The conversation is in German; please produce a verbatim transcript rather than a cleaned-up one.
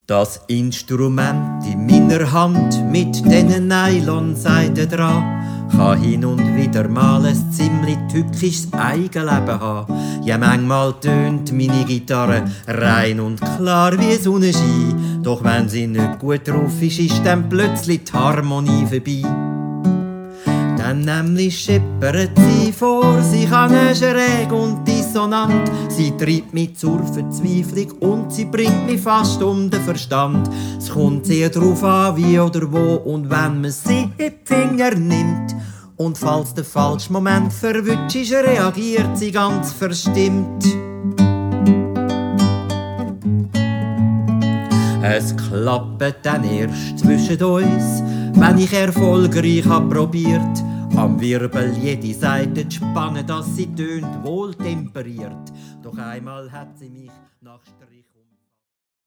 Das Instrument in meiner Hand mit diesen Nylonseiden dran kann hin und wieder mal ein ziemlich tückisches Eigenleben haben. Ja, manchmal tönt meine Gitarre rein und klar wie Sonnenschein. Doch wenn sie nicht gut drauf ist, ist dann plötzlich die Harmonie vorbei. Dann nämlich scheppert sie vor sich an schräg und dissonant. Sie treibt mich zur Verzweiflung und sie bringt mich fast um den Verstand. Es kommt sehr drauf an, wie oder wo und wenn man sie in die Finger nimmt. Und falls der falsche Moment verwünscht ist, reagiert sie ganz verstimmt. Es klappt dann erst zwischen uns, wenn ich erfolgreich hab probiert, am Wirbel jede Seite zu spannen, dass sie tönt wohl temperiert. Doch einmal hat sie mich nach Strich